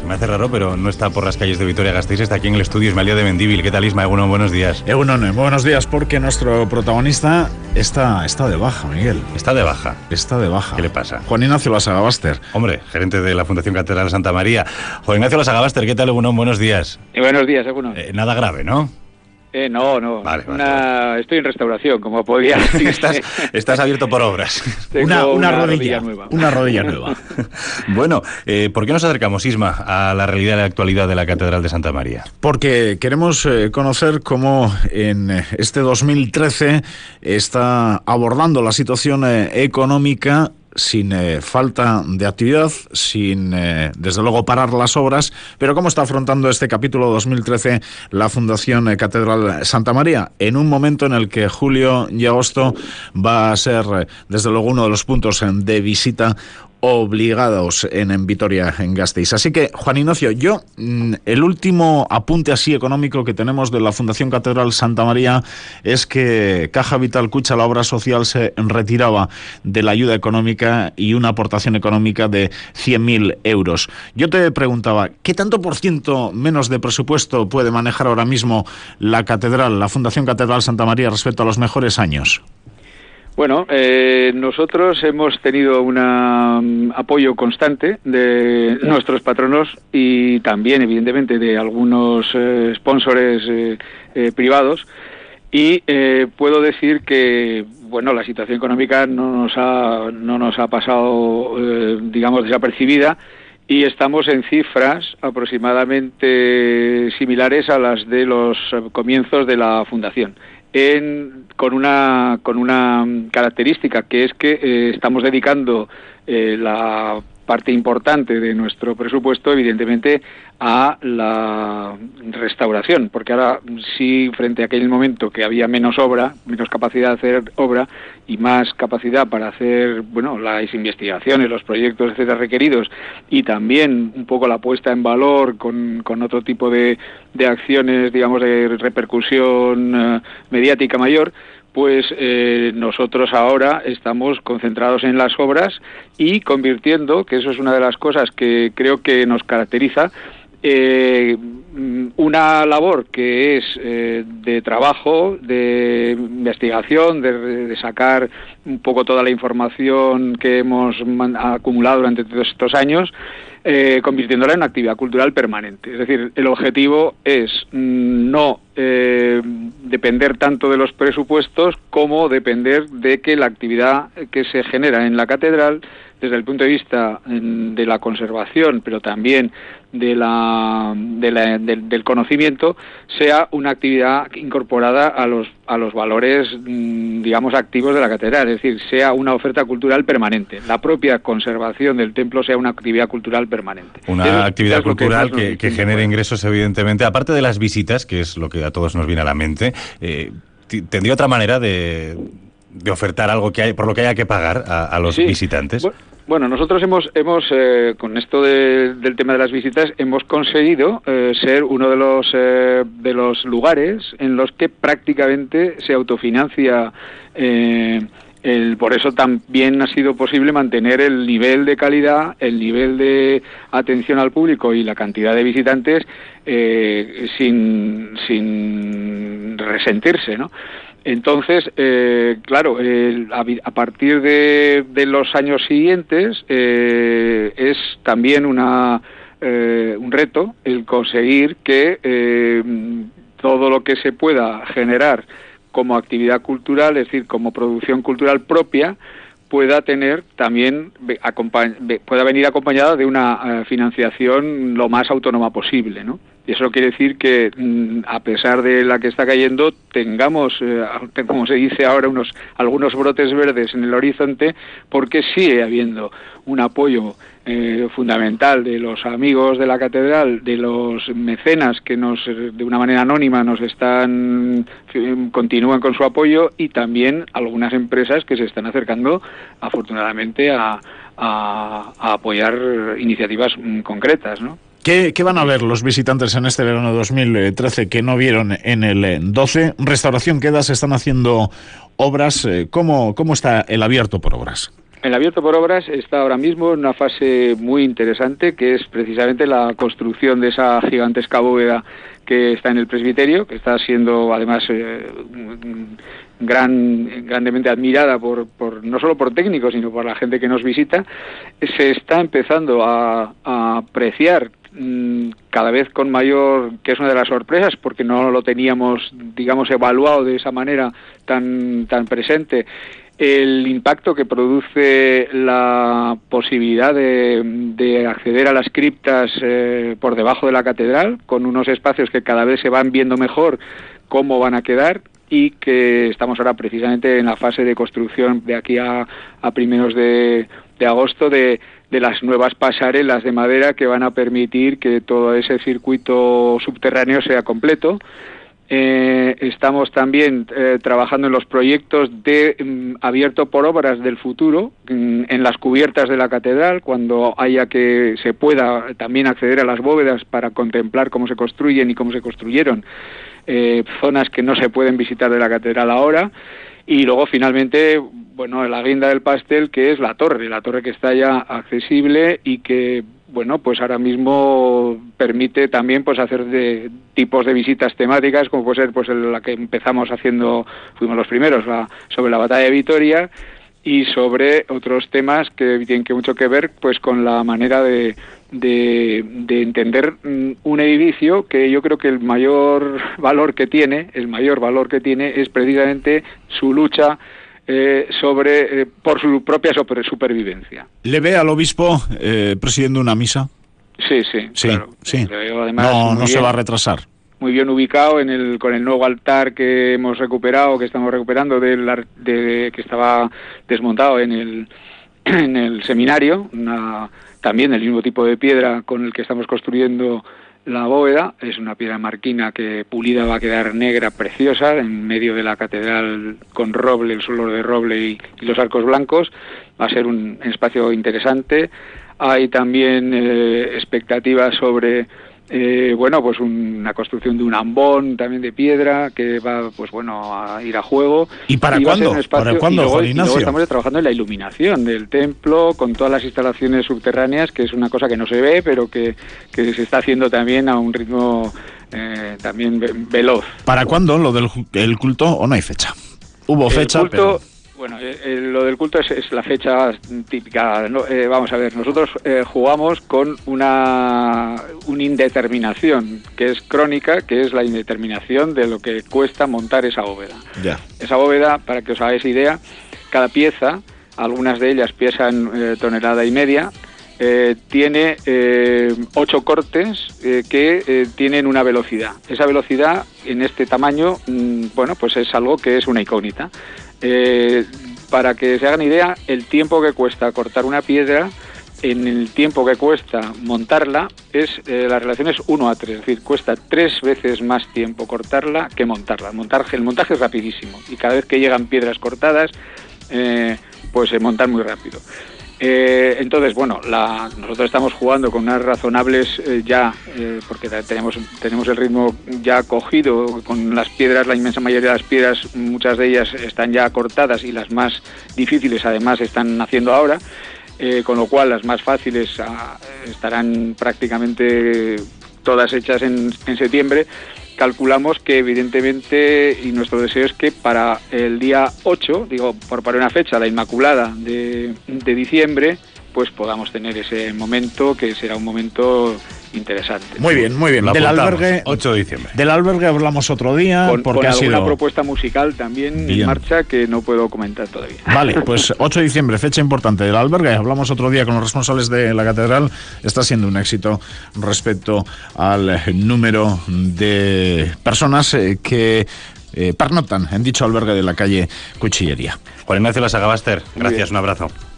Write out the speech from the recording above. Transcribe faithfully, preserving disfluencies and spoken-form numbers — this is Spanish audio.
Se me hace raro, pero no está por las calles de Vitoria-Gasteiz, está aquí en el estudio Ismael de Mendívil. ¿Qué tal, Isma? Egunon, buenos días. Egunon, buenos días, porque nuestro protagonista está, está de baja, Miguel. Está de baja. Está de baja. ¿Qué le pasa? Juan Ignacio Lasagabaster. Hombre, gerente de la Fundación Catedral Santa María. Juan Ignacio Lasagabaster, ¿qué tal, Egunon? Buenos días. Y buenos días, Egunon. Eh, nada grave, ¿no? Eh, no, no. Vale, vale, una... vale. Estoy en restauración, como podía decir. estás, estás abierto por obras. Una, una, una rodilla, rodilla nueva. Una rodilla nueva. Bueno, eh, ¿por qué nos acercamos, Isma, a la realidad y la actualidad de la Catedral de Santa María? Porque queremos eh, conocer cómo en este dos mil trece está abordando la situación eh, económica sin eh, falta de actividad, sin, eh, desde luego, parar las obras, pero cómo está afrontando este capítulo dos mil trece la Fundación eh, Catedral Santa María, en un momento en el que julio y agosto va a ser, eh, desde luego, uno de los puntos eh, de visita obligados en, en Vitoria, en Gasteiz. Así que, Juan Ignacio, yo, el último apunte así económico que tenemos de la Fundación Catedral Santa María es que Caja Vital Kutxa, la obra social, se retiraba de la ayuda económica y una aportación económica de cien mil euros. Yo te preguntaba, ¿qué tanto por ciento menos de presupuesto puede manejar ahora mismo la Catedral, la Fundación Catedral Santa María, respecto a los mejores años? Bueno, eh, nosotros hemos tenido un um, apoyo constante de nuestros patronos y también, evidentemente, de algunos eh, sponsores eh, eh, privados. Y eh, puedo decir que, bueno, la situación económica no nos ha, no nos ha pasado, eh, digamos, desapercibida. Y estamos en cifras aproximadamente similares a las de los comienzos de la Fundación. En, con una con una característica, que es que eh, estamos dedicando eh, la parte importante de nuestro presupuesto, evidentemente, a la restauración, porque ahora sí, frente a aquel momento que había menos obra, menos capacidad de hacer obra y más capacidad para hacer, bueno, las investigaciones, los proyectos, etcétera, requeridos, y también un poco la puesta en valor con, con otro tipo de, de acciones, digamos, de repercusión uh, mediática mayor, pues eh, nosotros ahora estamos concentrados en las obras y convirtiendo, que eso es una de las cosas que creo que nos caracteriza, eh, una labor que es eh, de trabajo, de investigación, de, de sacar un poco toda la información que hemos acumulado durante todos estos años, eh, convirtiéndola en una actividad cultural permanente. Es decir, el objetivo es mm, no eh, depender tanto de los presupuestos como depender de que la actividad que se genera en la catedral, desde el punto de vista de la conservación, pero también de la, de la del, del conocimiento, sea una actividad incorporada a los a los valores, digamos, activos de la catedral, es decir, sea una oferta cultural permanente. La propia conservación del templo sea una actividad cultural permanente. Una Eso, actividad cultural que, que, que genere pues. ingresos, evidentemente, aparte de las visitas, que es lo que a todos nos viene a la mente. Eh, ¿Tendría otra manera de, de ofertar algo que hay, por lo que haya que pagar a, a los sí. visitantes? Bueno, Bueno, nosotros hemos, hemos eh, con esto de, del tema de las visitas, hemos conseguido eh, ser uno de los eh, de los lugares en los que prácticamente se autofinancia. Eh, el, por eso también ha sido posible mantener el nivel de calidad, el nivel de atención al público y la cantidad de visitantes eh, sin sin resentirse, ¿no? Entonces, eh, claro, eh, a, a partir de, de los años siguientes eh, es también una eh, un reto el conseguir que eh, todo lo que se pueda generar como actividad cultural, es decir, como producción cultural propia, pueda tener también pueda venir acompañada de una uh, financiación lo más autónoma posible, ¿no? Y eso quiere decir que, a pesar de la que está cayendo, tengamos, eh, como se dice ahora, unos algunos brotes verdes en el horizonte, porque sigue habiendo un apoyo eh, fundamental de los amigos de la catedral, de los mecenas que nos, de una manera anónima, nos están continúan con su apoyo, y también algunas empresas que se están acercando, afortunadamente, a, a, a apoyar iniciativas concretas, ¿no? ¿Qué, ¿Qué van a ver los visitantes en este verano dos mil trece que no vieron en el doce? Restauración queda, se están haciendo obras. ¿Cómo, cómo está el abierto por obras? el abierto por obras está ahora mismo en una fase muy interesante, que es precisamente la construcción de esa gigantesca bóveda que está en el presbiterio, que está siendo además eh, gran, grandemente admirada por, por no solo por técnicos, sino por la gente que nos visita. Se está empezando a, a apreciar mmm, cada vez con mayor, que es una de las sorpresas, porque no lo teníamos, digamos, evaluado de esa manera tan, tan presente, el impacto que produce la posibilidad de, de acceder a las criptas eh, por debajo de la catedral, con unos espacios que cada vez se van viendo mejor cómo van a quedar, y que estamos ahora precisamente en la fase de construcción de aquí a, a primeros de, de agosto de, de las nuevas pasarelas de madera que van a permitir que todo ese circuito subterráneo sea completo. Eh, estamos también eh, trabajando en los proyectos de mm, abierto por obras del futuro, mm, en las cubiertas de la catedral, cuando haya que se pueda también acceder a las bóvedas para contemplar cómo se construyen y cómo se construyeron, eh, zonas que no se pueden visitar de la catedral ahora. Y luego finalmente, bueno, la guinda del pastel, que es la torre, la torre que está ya accesible y que, bueno, pues ahora mismo permite también pues hacer de tipos de visitas temáticas, como puede ser pues la que empezamos haciendo, fuimos los primeros, la, sobre la batalla de Vitoria, y sobre otros temas que tienen que mucho que ver pues con la manera de De, de entender un edificio que yo creo que el mayor valor que tiene, el mayor valor que tiene es precisamente su lucha eh, sobre eh, por su propia super, supervivencia. ¿Le ve al obispo eh, presidiendo una misa? Sí, sí, sí, claro. sí. Le veo además no, no bien, se va a retrasar. Muy bien ubicado en el con el nuevo altar que hemos recuperado, que estamos recuperando del de, que estaba desmontado en el en el seminario, una también el mismo tipo de piedra con el que estamos construyendo la bóveda. Es una piedra marquina que pulida va a quedar negra, preciosa, en medio de la catedral, con roble, el suelo de roble y, y los arcos blancos. Va a ser un espacio interesante. Hay también eh, expectativas sobre Eh, bueno, pues una construcción de un ambón también de piedra que va, pues bueno, a ir a juego. ¿Y para y cuándo? ¿Para cuándo, y luego, Juan Ignacio? Y luego estamos trabajando en la iluminación del templo con todas las instalaciones subterráneas, que es una cosa que no se ve, pero que, que se está haciendo también a un ritmo eh, también veloz. ¿Para cuándo lo del el culto o no hay fecha? Hubo fecha, el culto, pero... Bueno, eh, eh, lo del culto es, es la fecha típica. ¿no? Eh, vamos a ver, nosotros eh, jugamos con una, una indeterminación que es crónica, que es la indeterminación de lo que cuesta montar esa bóveda. Ya. Esa bóveda, para que os hagáis idea, cada pieza, algunas de ellas pesan eh, tonelada y media, eh, tiene eh, ocho cortes eh, que eh, tienen una velocidad. Esa velocidad en este tamaño, mmm, bueno, pues es algo que es una incógnita. Eh, para que se hagan idea, el tiempo que cuesta cortar una piedra en el tiempo que cuesta montarla es eh, la relación es uno a tres, es decir, cuesta tres veces más tiempo cortarla que montarla. El montaje, el montaje es rapidísimo y cada vez que llegan piedras cortadas eh, pues se montan muy rápido. Eh, entonces, bueno, la, nosotros estamos jugando con unas razonables eh, ya, eh, porque tenemos tenemos el ritmo ya cogido con las piedras, la inmensa mayoría de las piedras, muchas de ellas están ya cortadas y las más difíciles además están naciendo ahora, eh, con lo cual las más fáciles ah, estarán prácticamente todas hechas en, en septiembre. Calculamos que evidentemente, y nuestro deseo es que para el día ocho, digo, por poner una fecha, la Inmaculada de, de diciembre, pues podamos tener ese momento, que será un momento interesante. Muy bien, muy bien. Lo Del apuntamos, albergue, ocho de diciembre. Del albergue hablamos otro día. Con, porque con ha alguna sido... propuesta musical también bien en marcha que no puedo comentar todavía. Vale, pues ocho de diciembre, fecha importante del albergue. Hablamos otro día con los responsables de la catedral. Está siendo un éxito respecto al número de personas que eh, pernoctan en dicho albergue de la calle Cuchillería. Juan Ignacio Lasagabaster, gracias, un abrazo.